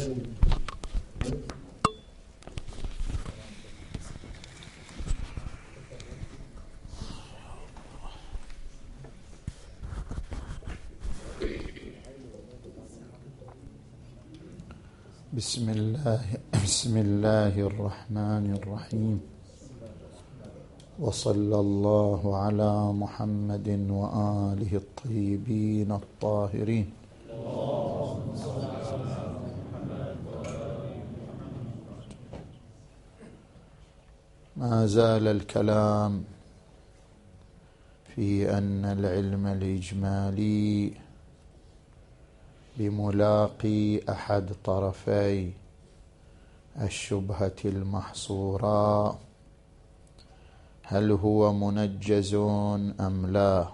بسم الله الرحمن الرحيم، وصلى الله على محمد وآله الطيبين الطاهرين. ما زال الكلام في أن العلم الإجمالي بملاقي أحد طرفي الشبهة المحصورة هل هو منجز أم لا؟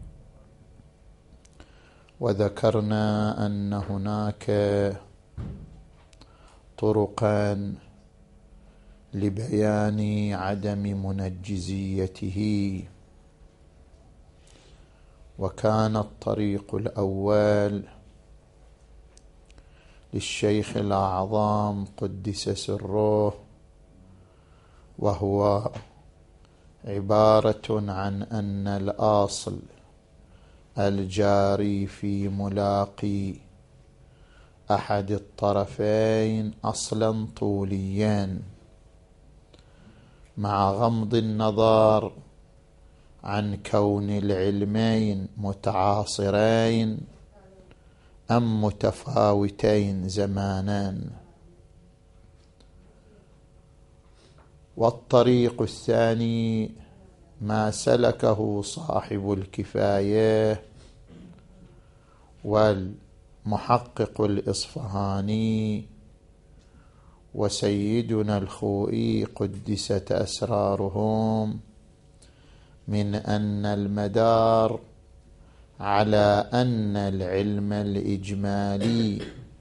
وذكرنا أن هناك طرقا لبيان عدم منجزيته، وكان الطريق الأول للشيخ الأعظم قدس سره، وهو عبارة عن أن الأصل الجاري في ملاقي أحد الطرفين أصلا طوليا، مع غمض النظر عن كون العلمين متعاصرين أم متفاوتين زمانا. والطريق الثاني ما سلكه صاحب الكفاية والمحقق الإصفهاني وسيدنا الخوئي قدست أسرارهم، من أن المدار على أن العلم الإجمالي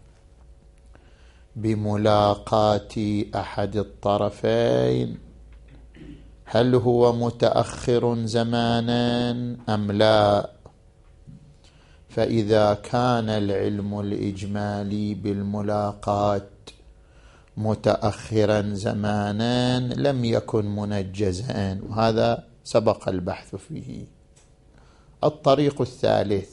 بملاقاة أحد الطرفين هل هو متأخر زمانا أم لا؟ فإذا كان العلم الإجمالي بالملاقاة متأخرا زمانا لم يكن منجزا، وهذا سبق البحث فيه. الطريق الثالث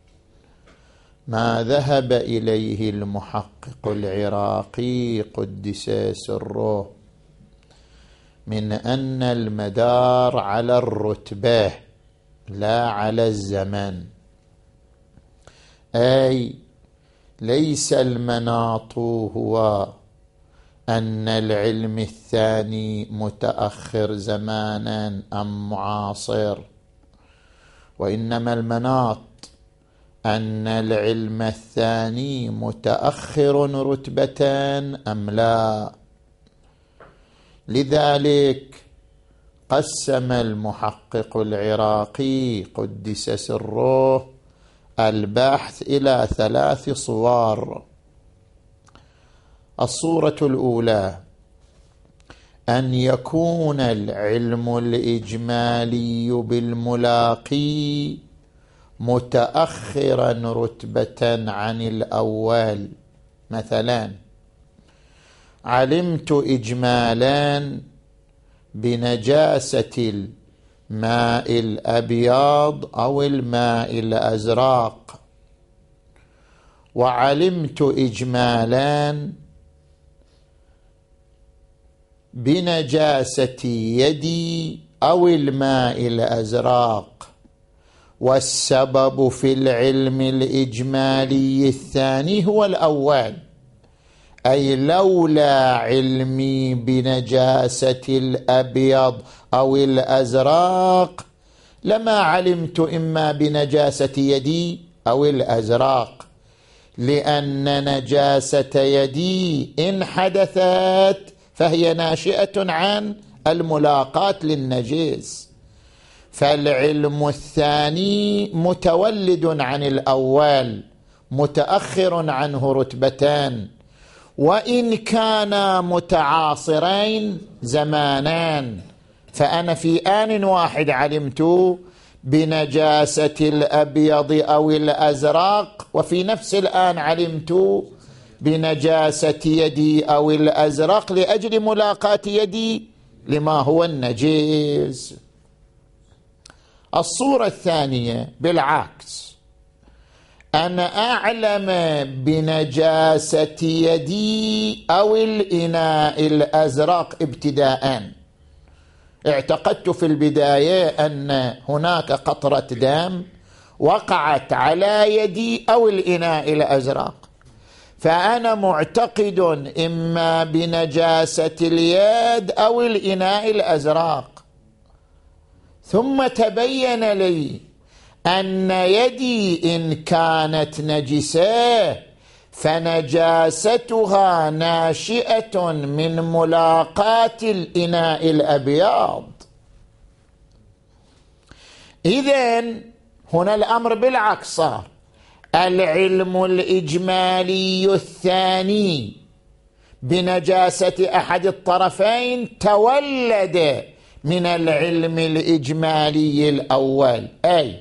ما ذهب إليه المحقق العراقي قدس سره من أن المدار على الرتبة لا على الزمن، أي ليس المناط هو أن العلم الثاني متأخر زمانا أم معاصر، وإنما المناط أن العلم الثاني متأخر رتبة أم لا. لذلك قسم المحقق العراقي قدس سره البحث إلى 3 صور. الصورة الأولى أن يكون العلم الإجمالي بالملاقي متأخرا رتبة عن الأول. مثلا علمت إجمالا بنجاسة الماء الأبيض أو الماء الأزرق، وعلمت إجمالا بنجاسة يدي أو الماء الأزرق، والسبب في العلم الإجمالي الثاني هو الأول، أي لولا علمي بنجاسة الأبيض أو الأزرق لما علمت إما بنجاسة يدي أو الأزرق، لأن نجاسة يدي إن حدثت فهي ناشئة عن الملاقاة للنجس، فالعلم الثاني متولد عن الأول متأخر عنه رتبتان، وإن كانا متعاصرين زمانان، فأنا في آن واحد علمت بنجاسة الأبيض أو الأزرق، وفي نفس الآن علمت بنجاسة يدي أو الأزرق لأجل ملاقاة يدي لما هو النجيس. الصورة الثانية بالعكس، أنا أعلم بنجاسة يدي أو الإناء الأزرق ابتداءً، اعتقدت في البداية أن هناك قطرة دم وقعت على يدي أو الإناء الأزرق، فأنا معتقد إما بنجاسة اليد أو الإناء الأزرق. ثم تبين لي أن يدي إن كانت نجسة فنجاستها ناشئة من ملاقاة الإناء الأبيض. إذن هنا الأمر بالعكس صار، العلم الإجمالي الثاني بنجاسة أحد الطرفين تولد من العلم الإجمالي الأول، أي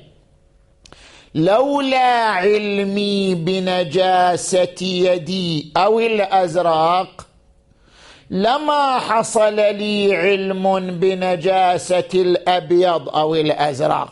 لولا علمي بنجاسة يدي أو الأزرق لما حصل لي علم بنجاسة الأبيض أو الأزرق،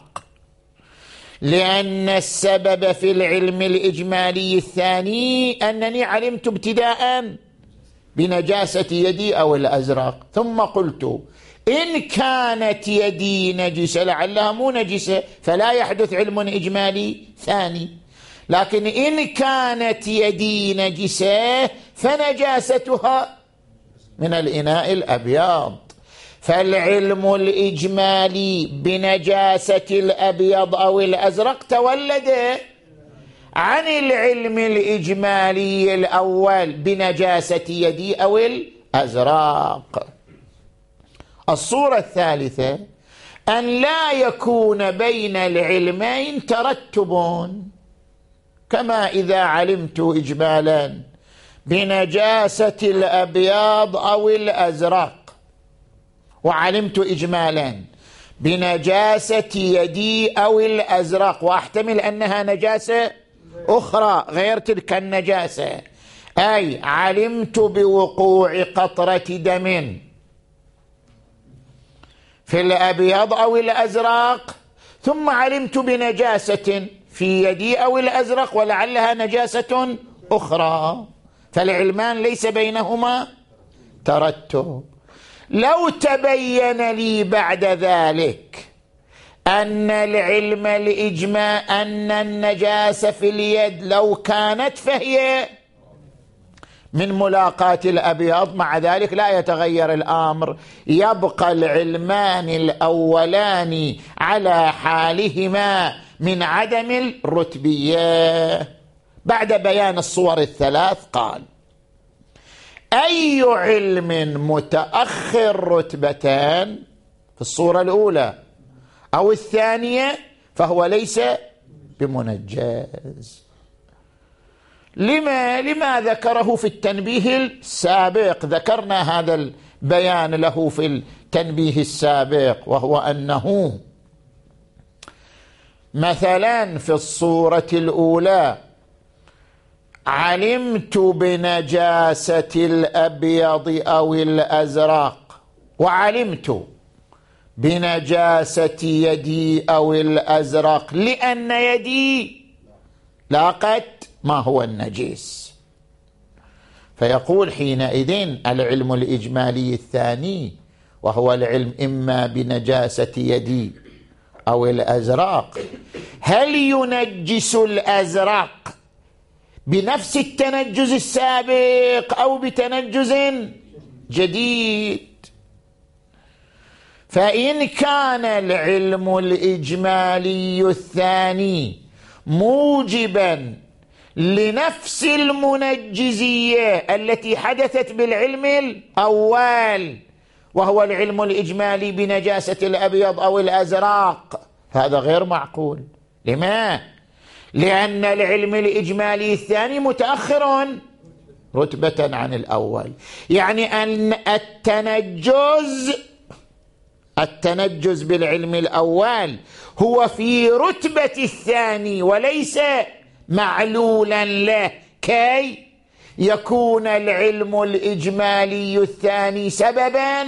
لأن السبب في العلم الإجمالي الثاني أنني علمت ابتداء بنجاسة يدي أو الأزرق، ثم قلت إن كانت يدي نجسة لعلها مو نجسة فلا يحدث علم إجمالي ثاني، لكن إن كانت يدي نجسة فنجاستها من الإناء الأبيض، فالعلم الإجمالي بنجاسة الأبيض أو الأزرق تولد عن العلم الإجمالي الأول بنجاسة يدي أو الأزرق. الصورة الثالثة أن لا يكون بين العلمين ترتب، كما إذا علمت إجمالا بنجاسة الأبيض أو الأزرق وعلمت إجمالا بنجاسة يدي أو الأزرق وأحتمل أنها نجاسة أخرى غير تلك النجاسة، أي علمت بوقوع قطرة دم في الأبيض أو الأزرق ثم علمت بنجاسة في يدي أو الأزرق ولعلها نجاسة أخرى، فالعلمان ليس بينهما ترتب. لو تبين لي بعد ذلك أن العلم الإجماع أن النجاسة في اليد لو كانت فهي من ملاقاة الأبيض، مع ذلك لا يتغير الأمر، يبقى العلمان الأولان على حالهما من عدم الرتبية. بعد بيان الصور الثلاث قال: أي علم متأخر رتبتان في الصورة الأولى أو الثانية فهو ليس بمنجز. لما ذكره في التنبيه السابق؟ ذكرنا هذا البيان له في التنبيه السابق، وهو أنه مثلا في الصورة الأولى علمت بنجاسة الأبيض أو الأزرق وعلمت بنجاسة يدي أو الأزرق لأن يدي لاقت ما هو النجيس، فيقول حينئذ العلم الإجمالي الثاني وهو العلم إما بنجاسة يدي أو الأزرق، هل ينجس الأزرق بنفس التنجز السابق أو بتنجز جديد؟ فإن كان العلم الإجمالي الثاني موجبا لنفس المنجزية التي حدثت بالعلم الأول وهو العلم الإجمالي بنجاسة الأبيض أو الأزرق، هذا غير معقول. لما؟ لأن العلم الإجمالي الثاني متأخر رتبة عن الأول، يعني أن التنجز بالعلم الأول هو في رتبة الثاني وليس معلولا له كي يكون العلم الإجمالي الثاني سببا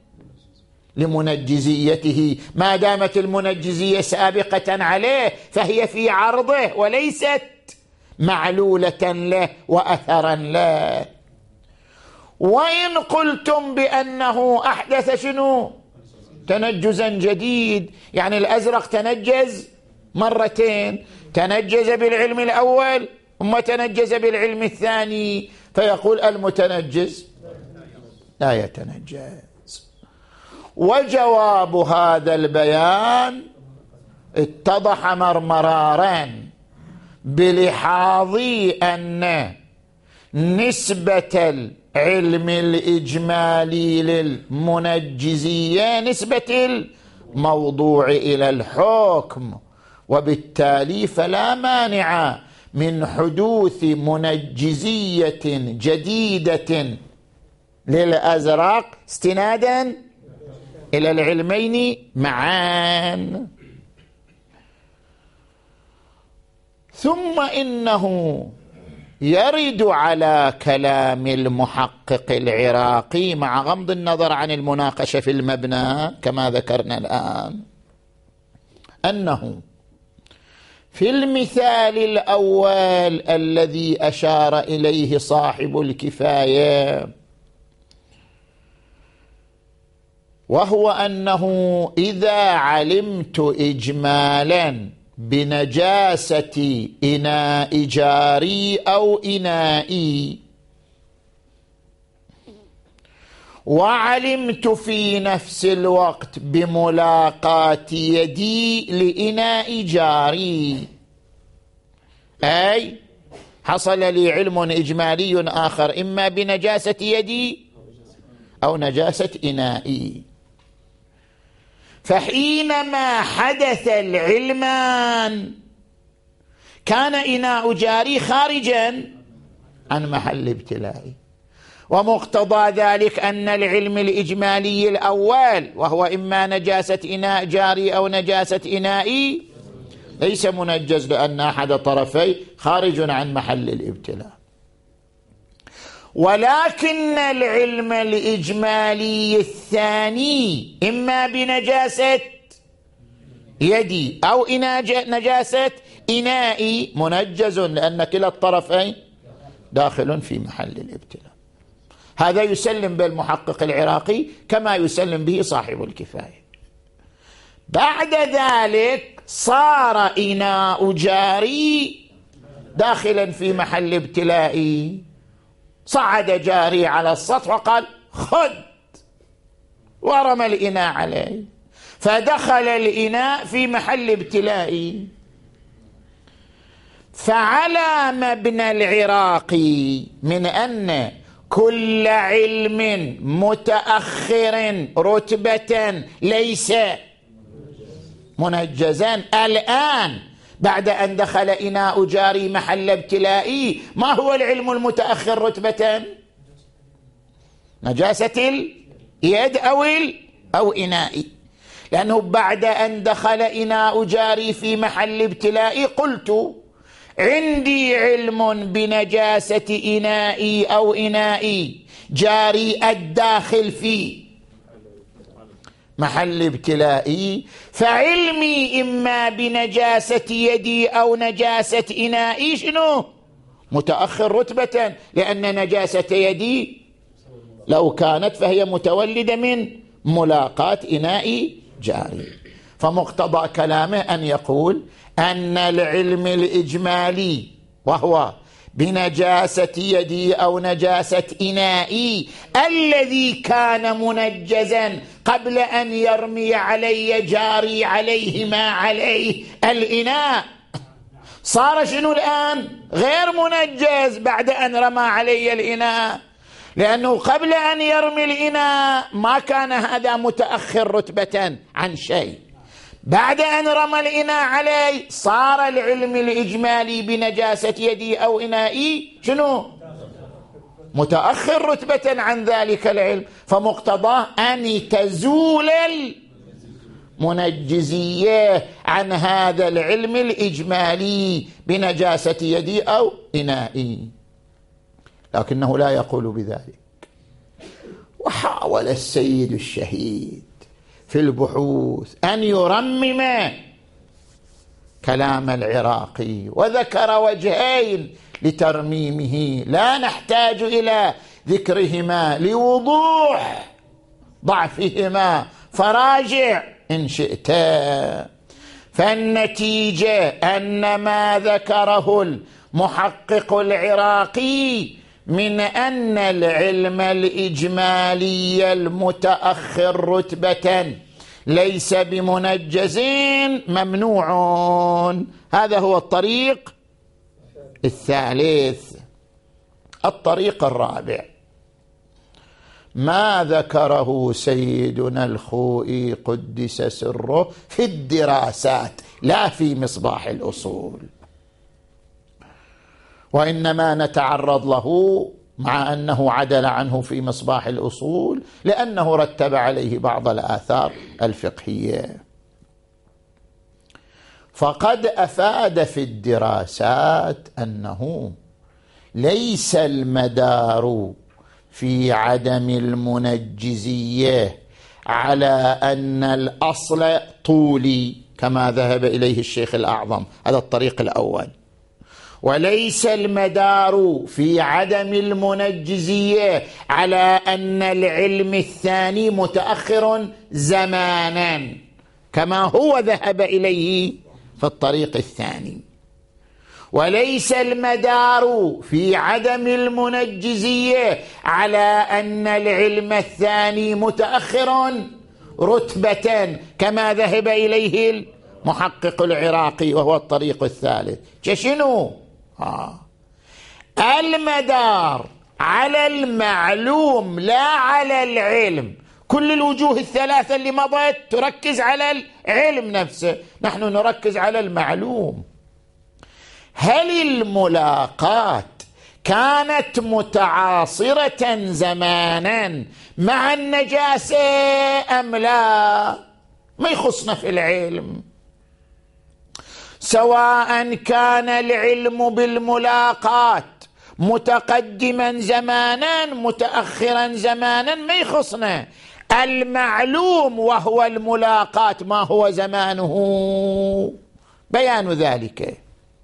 لمنجزيته، ما دامت المنجزية سابقة عليه فهي في عرضه وليست معلولة له وأثرا له. وإن قلتم بأنه أحدث شنو؟ تنجزا جديد، يعني الأزرق تنجز مرتين، تنجز بالعلم الأول ثم تنجز بالعلم الثاني، فيقول المتنجز لا يتنجز. وجواب هذا البيان اتضح مرمرارا بلحاظ أن نسبة العلم الإجمالي للمنجزية نسبة الموضوع إلى الحكم، وبالتالي فلا مانع من حدوث منجزية جديدة للأزرق استنادا إلى العلمين معا. ثم إنه يرد على كلام المحقق العراقي مع غض النظر عن المناقشة في المبنى كما ذكرنا الآن، أنه في المثال الأول الذي أشار إليه صاحب الكفاية، وهو أنه إذا علمت إجمالا بنجاسة إناء جاري أو إنائي، وعلمت في نفس الوقت بملاقاة يدي لإناء جاري، أي حصل لي علم إجمالي آخر إما بنجاسة يدي أو نجاسة إنائي، فحينما حدث العلمان كان إناء جاري خارجا عن محل ابتلائي، ومقتضى ذلك أن العلم الإجمالي الأول وهو إما نجاسة إناء جاري أو نجاسة إنائي ليس منجز، لأن أحد طرفي خارج عن محل الابتلاء. ولكن العلم الإجمالي الثاني إما بنجاسة يدي أو نجاسة إنائي منجز، لأن كلا الطرفين داخل في محل الابتلاء. هذا يسلم بالمحقق العراقي كما يسلم به صاحب الكفاية. بعد ذلك صار إناء جاري داخلا في محل ابتلائي، صعد جاري على السطح وقال خذ، ورمى الإناء عليه، فدخل الإناء في محل ابتلائي. فعلى مبنى العراقي من أن كل علم متأخر رتبة ليس منجزا الآن بعد أن دخل إناء جاري محل ابتلائي، ما هو العلم المتأخر رتبة؟ نجاسة اليد أو إنائي، لأنه بعد أن دخل إناء جاري في محل ابتلائي قلت عندي علم بنجاسة إنائي أو إنائي جاري الداخل في محل ابتلائي، فعلمي إما بنجاسة يدي أو نجاسة إنائي شنو؟ متأخر رتبة، لأن نجاسة يدي لو كانت فهي متولدة من ملاقاة إناء جاري. فمقتضى كلامه أن يقول أن العلم الإجمالي وهو بنجاسة يدي أو نجاسة إنائي الذي كان منجزا قبل أن يرمي علي جاري عليه ما عليه الإناء، صار شنو الآن؟ غير منجز بعد أن رمى علي الإناء، لأنه قبل أن يرمي الإناء ما كان هذا متأخر رتبة عن شيء، بعد أن رمى الإناء عليه صار العلم الإجمالي بنجاسة يدي أو إنائي شنو؟ متأخر رتبة عن ذلك العلم. فمقتضاه أن تزول المنجزية عن هذا العلم الإجمالي بنجاسة يدي أو إنائي. لكنه لا يقول بذلك. وحاول السيد الشهيد في البحوث أن يرمم كلام العراقي، وذكر وجهين لترميمه لا نحتاج إلى ذكرهما لوضوح ضعفهما، فراجع إن شئت. فالنتيجة أن ما ذكره المحقق العراقي من أن العلم الإجمالي المتأخر رتبة ليس بمنجز ممنوع. هذا هو الطريق الثالث. الطريق الرابع ما ذكره سيدنا الخوئي قدس سره في الدراسات لا في مصباح الأصول، وإنما نتعرض له مع أنه عدل عنه في مصباح الأصول لأنه رتب عليه بعض الآثار الفقهية. فقد أفاد في الدراسات أنه ليس المدار في عدم المنجزية على أن الأصل طولي كما ذهب إليه الشيخ الأعظم، هذا الطريق الأول. وليس المدار في عدم المنجزية على أن العلم الثاني متأخر زمانا كما هو ذهب إليه في الطريق الثاني. وليس المدار في عدم المنجزية على أن العلم الثاني متأخر رتبة كما ذهب إليه المحقق العراقي وهو الطريق الثالث. شنو؟ المدار على المعلوم لا على العلم. كل الوجوه الثلاثة اللي مضت تركز على العلم نفسه، نحن نركز على المعلوم. هل الملاقات كانت متعاصرة زمانا مع النجاسة أم لا؟ ما يخصنا في العلم. سواء كان العلم بالملاقات متقدما زمانا متأخرا زمانا ما يخصنا. المعلوم وهو الملاقات ما هو زمانه، بيان ذلك.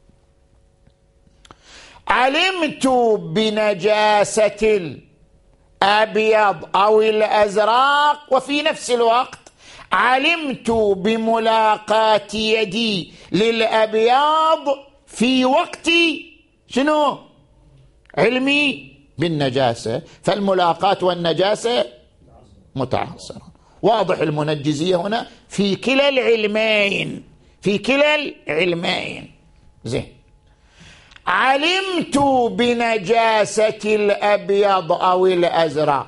علمت بنجاسة الأبيض أو الأزرق، وفي نفس الوقت علمت بملاقاة يدي للأبيض في وقت شنو؟ علمي بالنجاسة. فالملاقاة والنجاسة متعاصرة. واضح المنجزية هنا في كلا العلمين، في كلا العلمين. زين. علمت بنجاسة الأبيض أو الأزرق،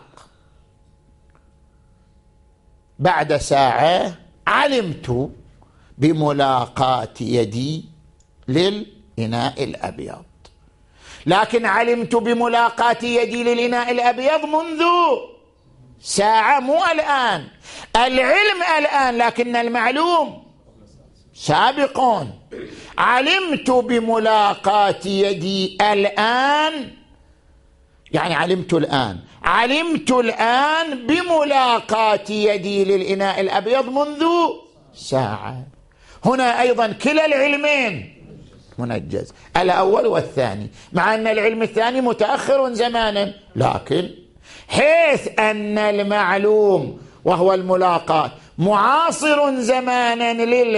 بعد ساعة علمت بملاقاة يدي للإناء الأبيض، لكن علمت بملاقاة يدي للإناء الأبيض منذ ساعة، مو الآن. العلم الآن لكن المعلوم سابق. علمت بملاقاة يدي الآن، يعني علمت الآن بملاقاة يدي للإناء الأبيض منذ ساعة. هنا أيضا كلا العلمين منجز، الأول والثاني، مع أن العلم الثاني متأخر زمانا، لكن حيث أن المعلوم وهو الملاقاة معاصر زمانا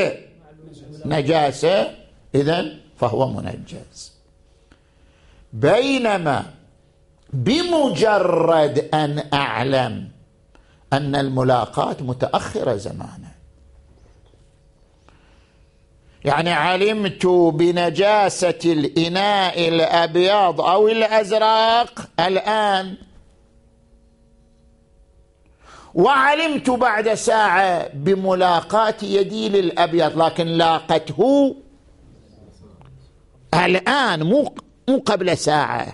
للنجاسة إذن فهو منجز. بينما بمجرد أن أعلم أن الملاقاة متأخرة زمانا، يعني علمت بنجاسة الإناء الأبيض أو الأزرق الآن، وعلمت بعد ساعة بملاقاة يدي للأبيض، لكن لاقته الآن مو قبل ساعة.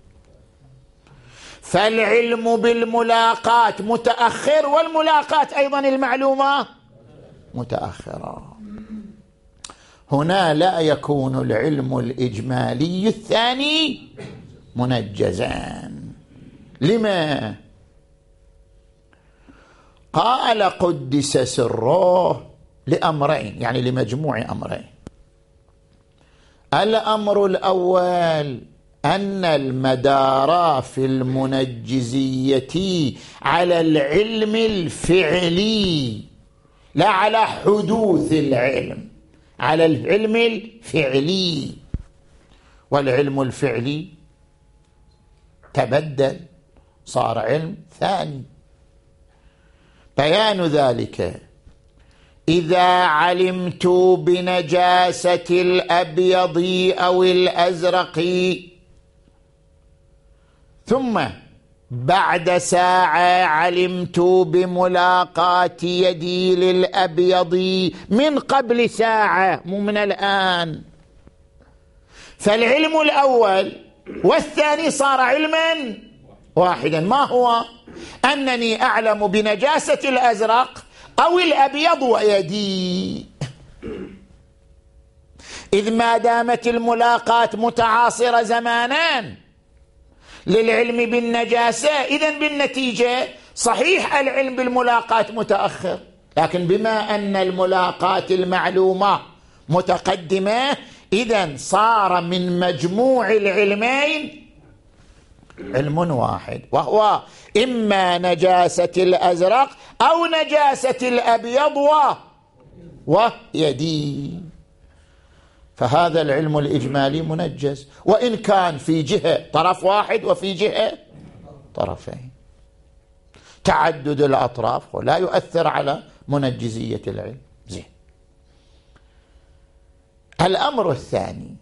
فالعلم بالملاقاة متأخر، والملاقاة أيضا المعلومة متأخرة. هنا لا يكون العلم الإجمالي الثاني منجزا. لما؟ قال قدس سره لأمرين، يعني لمجموع أمرين. الأمر الأول أن المدار في المنجزية على العلم الفعلي لا على حدوث العلم، على العلم الفعلي، والعلم الفعلي تبدل صار علم ثاني. بيان ذلك: إذا علمت بنجاسة الأبيض أو الأزرق ثم بعد ساعة علمت بملاقاة يدي للأبيض من قبل ساعة مو من الآن، فالعلم الأول والثاني صار علما واحدا. ما هو؟ أنني أعلم بنجاسة الأزرق أو الأبيض ويدي، إذ ما دامت الملاقاة متعاصرة زمانان للعلم بالنجاسة، إذن بالنتيجة صحيح العلم بالملاقاة متأخر، لكن بما أن الملاقاة المعلومة متقدمة إذن صار من مجموع العلمين علم واحد، وهو إما نجاسة الأزرق أو نجاسة الأبيض ويدي. فهذا العلم الإجمالي منجز، وإن كان في جهة طرف واحد وفي جهة طرفين. تعدد الأطراف لا يؤثر على منجزية العلم. زين. الأمر الثاني: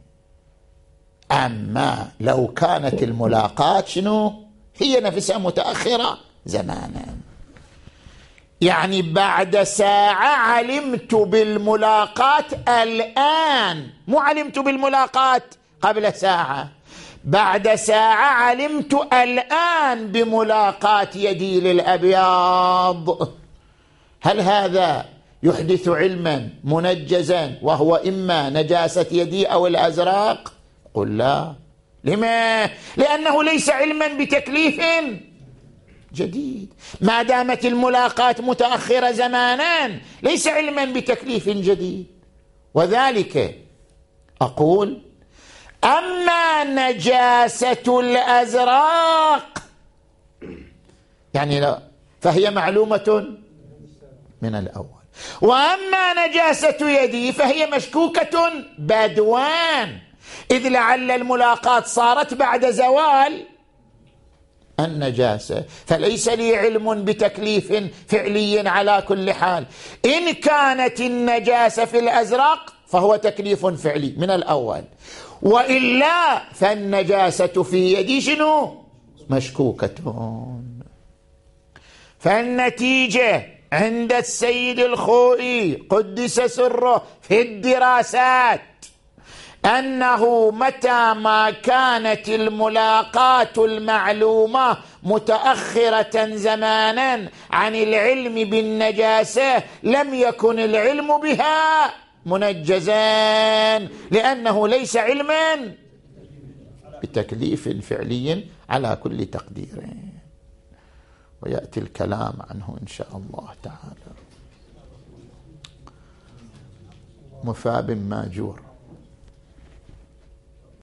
أما لو كانت الملاقاة شنو؟ هي نفسها متأخرة زمانا، يعني بعد ساعة علمت بالملاقاة الآن، مو علمت بالملاقاة قبل ساعة، بعد ساعة علمت الآن بملاقاة يدي للأبيض. هل هذا يحدث علما منجزا وهو إما نجاسة يدي أو الأزرق؟ قل لا. لما؟ لأنه ليس علما بتكليف جديد، ما دامت الملاقاة متأخرة زمانا ليس علما بتكليف جديد. وذلك أقول: أما نجاسة الأزرق يعني لا، فهي معلومة من الأول، وأما نجاسة يدي فهي مشكوكة بدوان، إذ لعل الملاقاة صارت بعد زوال النجاسة، فليس لي علم بتكليف فعلي على كل حال. إن كانت النجاسة في الأزرق فهو تكليف فعلي من الأول، وإلا فالنجاسة في يدي شنو؟ مشكوكة. فالنتيجة عند السيد الخوئي قدس سره في الدراسات أنه متى ما كانت الملاقاة المعلومة متأخرة زمانا عن العلم بالنجاسة لم يكن العلم بها منجزا، لأنه ليس علما بتكليف فعلي على كل تقدير، ويأتي الكلام عنه إن شاء الله تعالى. مفاب ماجور.